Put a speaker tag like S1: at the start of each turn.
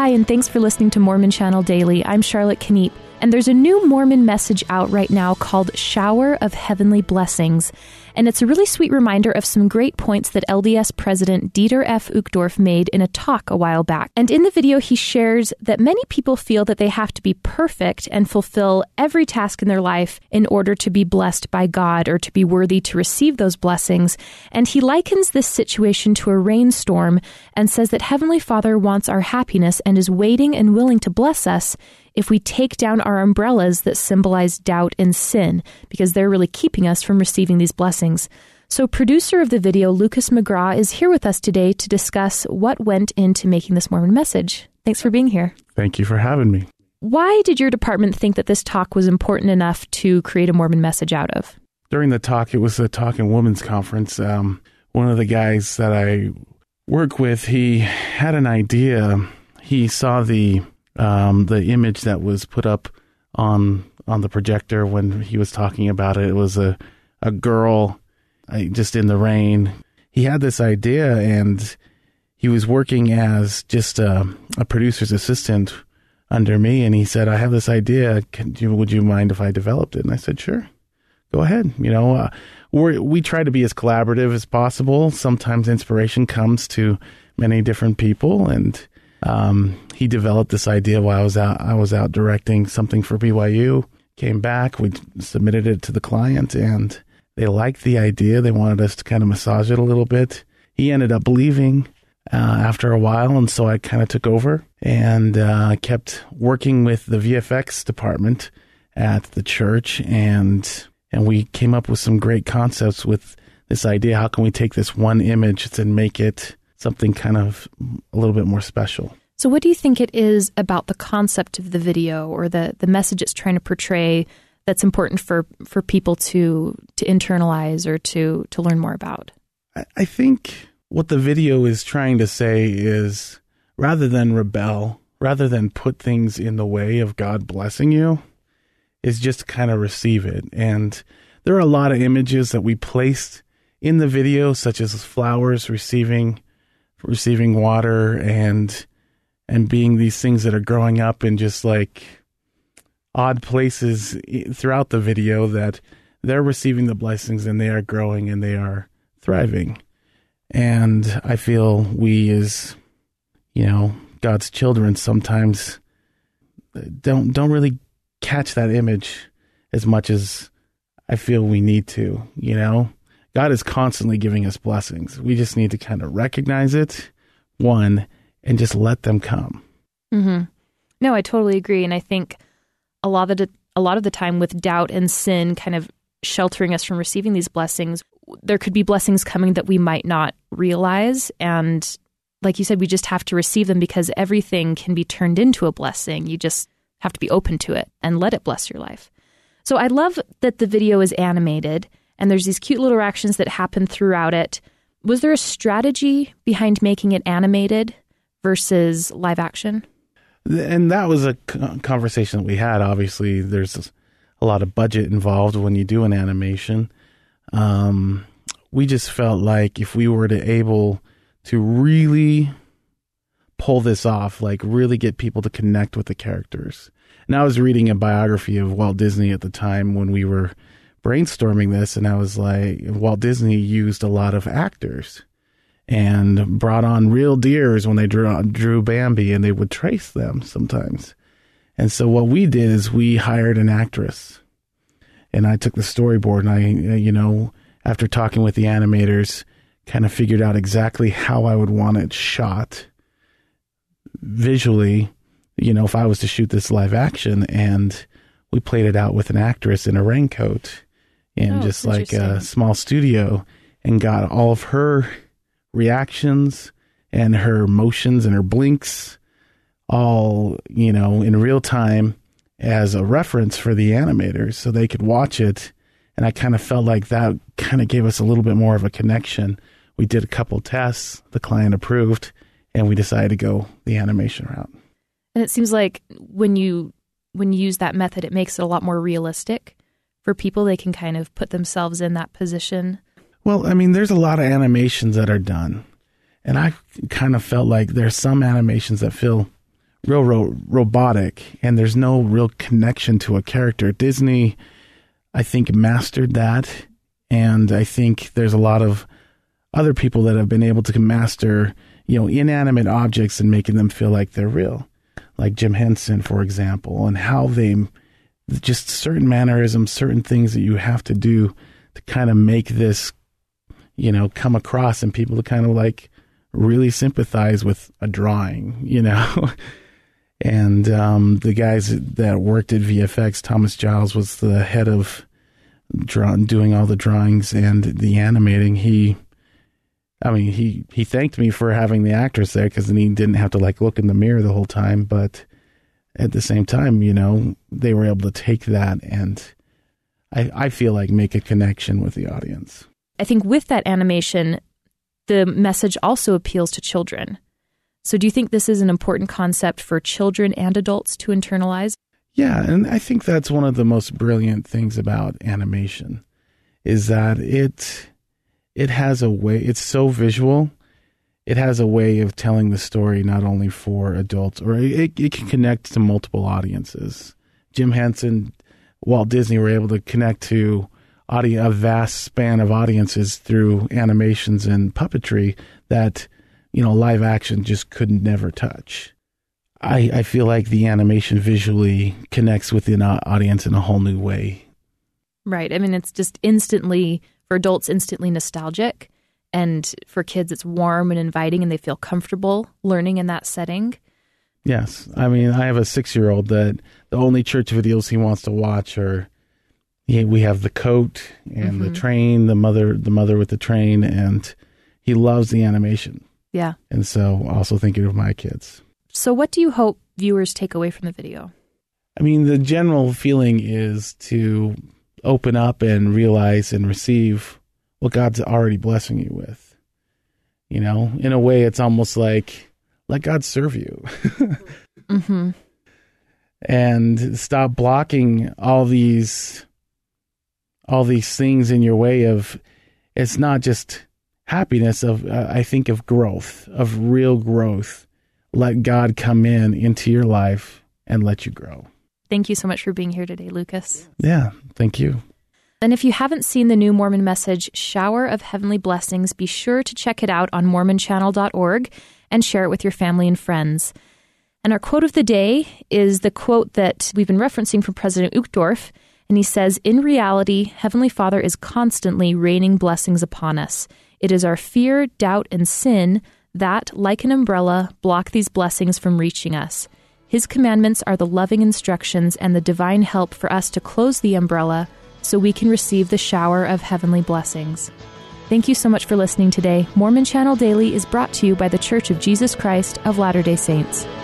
S1: Hi, and thanks for listening to Mormon Channel Daily. I'm Charlotte Kniep, and there's a new Mormon message out right now called Shower of Heavenly Blessings. And it's a really sweet reminder of some great points that LDS President Dieter F. Uchtdorf made in a talk a while back. And in the video, he shares that many people feel that they have to be perfect and fulfill every task in their life in order to be blessed by God or to be worthy to receive those blessings. And he likens this situation to a rainstorm and says that Heavenly Father wants our happiness and is waiting and willing to bless us if we take down our umbrellas that symbolize doubt and sin, because they're really keeping us from receiving these blessings. So producer of the video, Lucas McGraw, is here with us today to discuss what went into making this Mormon message. Thanks for being here.
S2: Thank you for having me.
S1: Why did your department think that this talk was important enough to create a Mormon message out of?
S2: During the talk, it was a Talk and Women's Conference. One of the guys that I work with, he had an idea. He saw the image that was put up on the projector when he was talking about it. It was a girl just in the rain. He had this idea, and he was working as just a producer's assistant under me. And he said, "I have this idea. Would you mind if I developed it?" And I said, "Sure, go ahead." We try to be as collaborative as possible. Sometimes inspiration comes to many different people, and he developed this idea while I was out directing something for BYU. Came back, we submitted it to the client, and they liked the idea. They wanted us to kind of massage it a little bit. He ended up leaving after a while, and so I kind of took over and kept working with the VFX department at the church, and we came up with some great concepts with this idea. How can we take this one image and make it something kind of a little bit more special?
S1: So what do you think it is about the concept of the video or the message it's trying to portray that's important for people to internalize or to learn more about?
S2: I think what the video is trying to say is, rather than rebel, rather than put things in the way of God blessing you, is just kind of receive it. And there are a lot of images that we placed in the video, such as flowers receiving water and being these things that are growing up in just like odd places throughout the video, that they're receiving the blessings and they are growing and they are thriving. And I feel we as, God's children sometimes don't really catch that image as much as I feel we need to, God is constantly giving us blessings. We just need to kind of recognize it, and just let them come.
S1: Mm-hmm. No, I totally agree. And I think a lot of the time with doubt and sin kind of sheltering us from receiving these blessings, there could be blessings coming that we might not realize. And like you said, we just have to receive them, because everything can be turned into a blessing. You just have to be open to it and let it bless your life. So I love that the video is animated and there's these cute little actions that happen throughout it. Was there a strategy behind making it animated versus live action?
S2: And that was a conversation that we had. Obviously, there's a lot of budget involved when you do an animation. We just felt like if we were able to really pull this off, like really get people to connect with the characters. And I was reading a biography of Walt Disney at the time when we were brainstorming this, and I was like, Walt Disney used a lot of actors and brought on real deers when they drew Bambi, and they would trace them sometimes. And so what we did is we hired an actress, and I took the storyboard, and I, after talking with the animators, kind of figured out exactly how I would want it shot visually, if I was to shoot this live action. And we played it out with an actress in a raincoat in just like a small studio, and got all of her reactions and her motions and her blinks all, in real time as a reference for the animators so they could watch it. And I kind of felt like that kind of gave us a little bit more of a connection. We did a couple tests, the client approved, and we decided to go the animation route.
S1: And it seems like when you use that method, it makes it a lot more realistic for people. They can kind of put themselves in that position.
S2: Well, there's a lot of animations that are done, and I kind of felt like there's some animations that feel real robotic, and there's no real connection to a character. Disney, I think, mastered that, and I think there's a lot of other people that have been able to master, inanimate objects and making them feel like they're real, like Jim Henson, for example, and how they just certain mannerisms, certain things that you have to do to kind of make this, come across and people to kind of like really sympathize with a drawing, And the guys that worked at VFX, Thomas Giles was the head of doing all the drawings and the animating. He thanked me for having the actors there because then he didn't have to like look in the mirror the whole time. But at the same time, they were able to take that and I feel like make a connection with the audience.
S1: I think with that animation, the message also appeals to children. So do you think this is an important concept for children and adults to internalize?
S2: Yeah, and I think that's one of the most brilliant things about animation is that it has a way, it's so visual, it has a way of telling the story not only for adults, or it can connect to multiple audiences. Jim Henson, Walt Disney were able to connect to a vast span of audiences through animations and puppetry that, live action just could never touch. I feel like the animation visually connects with the audience in a whole new way.
S1: Right. I mean, it's just for adults, instantly nostalgic. And for kids, it's warm and inviting and they feel comfortable learning in that setting.
S2: Yes. I mean, I have a 6-year-old that the only church videos he wants to watch are, we have the coat and the train, the mother with the train, and he loves the animation.
S1: Yeah.
S2: And so also thinking of my kids.
S1: So what do you hope viewers take away from the video?
S2: I mean, the general feeling is to open up and realize and receive what God's already blessing you with. In a way, it's almost like, let God serve you.
S1: Mm-hmm.
S2: And stop blocking all these things in your way of, it's not just happiness I think of growth, of real growth. Let God come into your life and let you grow.
S1: Thank you so much for being here today, Lucas.
S2: Yeah, thank you.
S1: And if you haven't seen the new Mormon message, Shower of Heavenly Blessings, be sure to check it out on mormonchannel.org and share it with your family and friends. And our quote of the day is the quote that we've been referencing from President Uchtdorf. And he says, "In reality, Heavenly Father is constantly raining blessings upon us. It is our fear, doubt, and sin that, like an umbrella, block these blessings from reaching us. His commandments are the loving instructions and the divine help for us to close the umbrella so we can receive the shower of heavenly blessings." Thank you so much for listening today. Mormon Channel Daily is brought to you by The Church of Jesus Christ of Latter-day Saints.